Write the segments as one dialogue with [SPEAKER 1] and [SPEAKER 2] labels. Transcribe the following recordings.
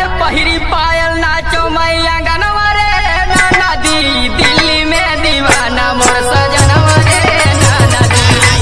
[SPEAKER 1] पहिरी पायल नाचो मैया गनवा रे नाना दी दिल्ली में दीवाना मोर सजनवा रे नाना दी।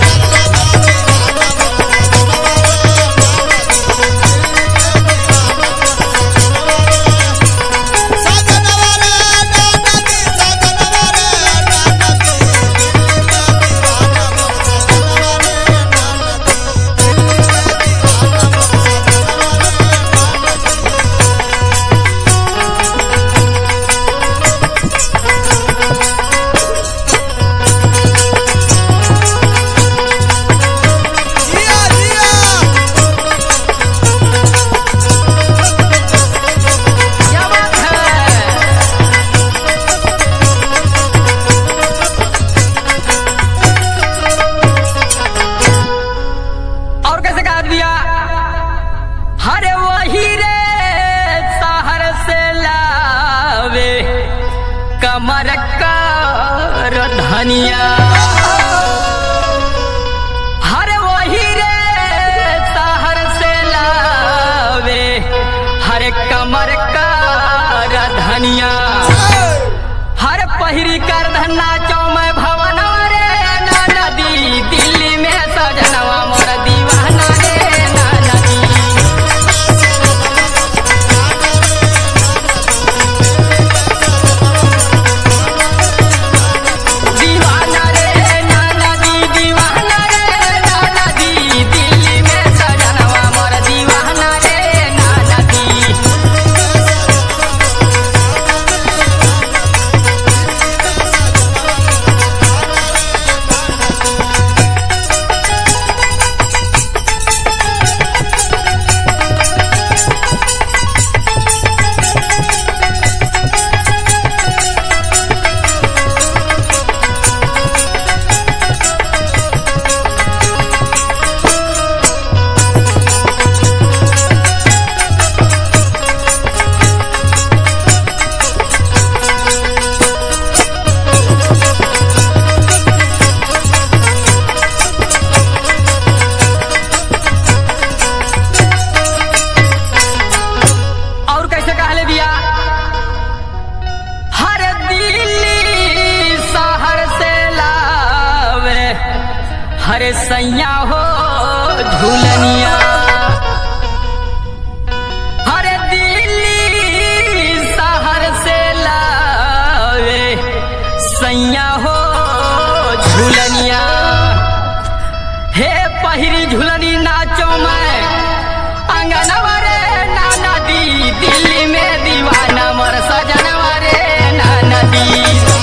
[SPEAKER 1] हरे वही रे शहर से लावे कमर कर धनिया। हरे वही रे शहर से लावे हरे कमर कर धनिया। हर पहिरी कर धन्ना चौ मैं भवन रे नाना दी दिल्ली में सजनवा मोर दीवाना रे नाना दी। हरे सैया हो झूलनिया। हरे दिल्ली शहर से लावे सैया हो झूलनिया। हे पहिरी झूलनी नाचो मैं अंगनवा रे नाना दी दिल्ली में दीवाना मोर सजनवा रे नाना दी।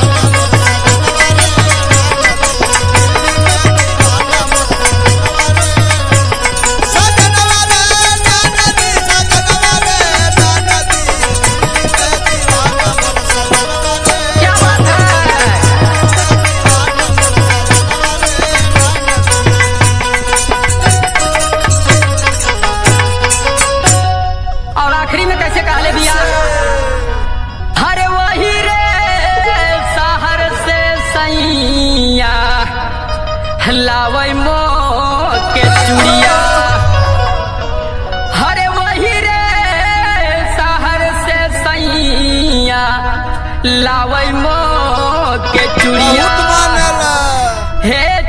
[SPEAKER 1] आखिरी में कैसे कहले दिया। हरे वही रे शहर से सैया लावै मो के चूड़िया। हरे वही रे शहर से सैया लावै मो के चूड़िया। हे